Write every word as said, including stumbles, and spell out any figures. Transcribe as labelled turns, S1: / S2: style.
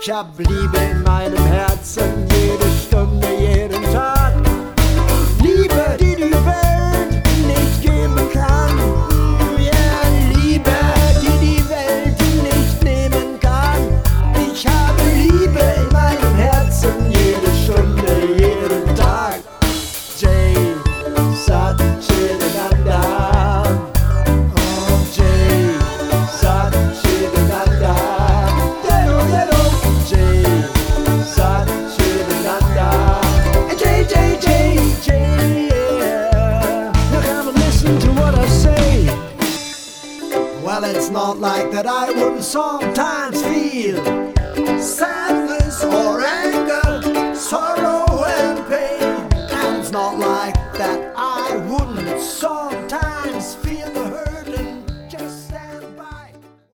S1: Ich hab Liebe in meinem Herzen, jede Stunde, jeden Tag. Liebe, die die Welt nicht geben kann. Ja, Liebe, die die Welt nicht nehmen kann. Ich habe Liebe in meinem Herzen, jede Stunde, jeden Tag. Jay Satchitananda. Oh, Jay Satchitananda. Dedo, dedo. Jay Satchitananda. Jay, Jay, Jay, Jay, yeah. Now come and listen to what I say. Well, it's not like that I wouldn't sometimes feel sadness or anger, sorrow